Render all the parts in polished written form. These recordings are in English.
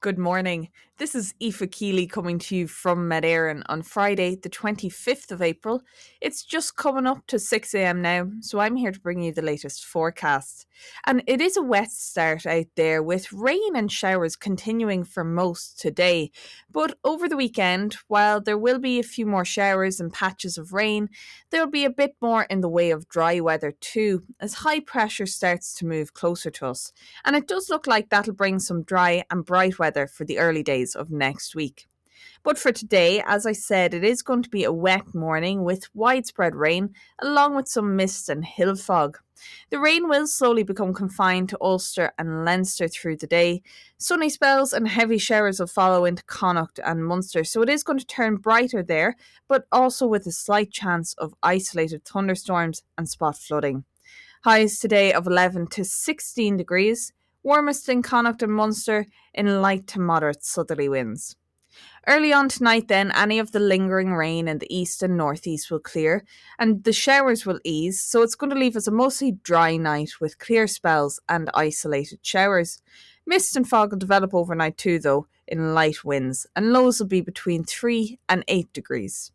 Good morning. This is Aoife Keeley coming to you from Medeirin on Friday, the 25th of April. It's just coming up to 6 a.m. now, so I'm here to bring you the latest forecast. And it is a wet start out there with rain and showers continuing for most today. But over the weekend, while there will be a few more showers and patches of rain, there'll be a bit more in the way of dry weather too, as high pressure starts to move closer to us. And it does look like that'll bring some dry and bright weather for the early days of next week. But for today, as I said, it is going to be a wet morning with widespread rain, along with some mist and hill fog. The rain will slowly become confined to Ulster and Leinster through the day. Sunny spells and heavy showers will follow into Connacht and Munster, so it is going to turn brighter there, but also with a slight chance of isolated thunderstorms and spot flooding. Highs today of 11 to 16 degrees, warmest in Connacht and Munster in light to moderate southerly winds. Early on tonight, then, any of the lingering rain in the east and northeast will clear, and the showers will ease, so it's going to leave us a mostly dry night with clear spells and isolated showers. Mist and fog will develop overnight too, though, in light winds, and lows will be between 3 and 8 degrees.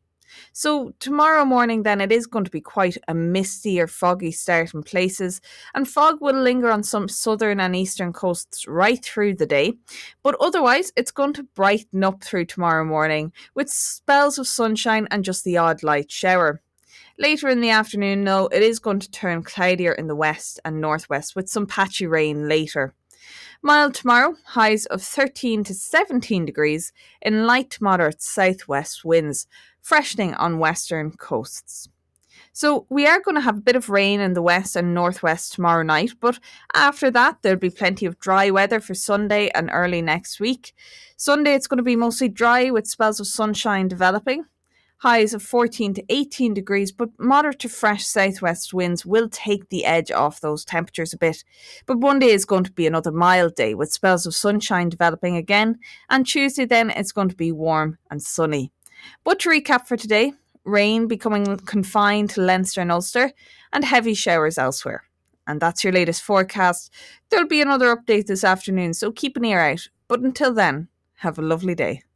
So tomorrow morning then it is going to be quite a misty or foggy start in places, and fog will linger on some southern and eastern coasts right through the day, but otherwise it's going to brighten up through tomorrow morning with spells of sunshine and just the odd light shower. Later in the afternoon, though, it is going to turn cloudier in the west and northwest with some patchy rain later. Mild tomorrow, highs of 13 to 17 degrees in light to moderate southwest winds, freshening on western coasts. So we are going to have a bit of rain in the west and northwest tomorrow night, but after that there'll be plenty of dry weather for Sunday and early next week. Sunday it's going to be mostly dry with spells of sunshine developing. Highs of 14 to 18 degrees, but moderate to fresh southwest winds will take the edge off those temperatures a bit. But Monday is going to be another mild day with spells of sunshine developing again, and Tuesday then it's going to be warm and sunny. But to recap for today, rain becoming confined to Leinster and Ulster, and heavy showers elsewhere. And that's your latest forecast. There'll be another update this afternoon, so keep an ear out. But until then, have a lovely day.